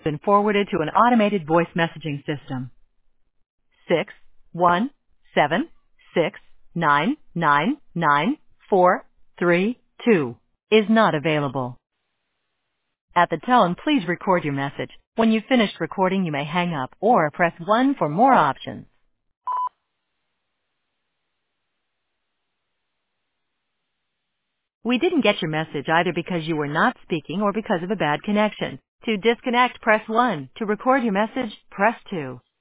been forwarded to an automated voice messaging system. 61769999432 is not available. At the tone, please record your message. When you've finished recording, you may hang up or press 1 for more options. We didn't get your message either because you were not speaking or because of a bad connection. To disconnect, press 1. To record your message, press 2.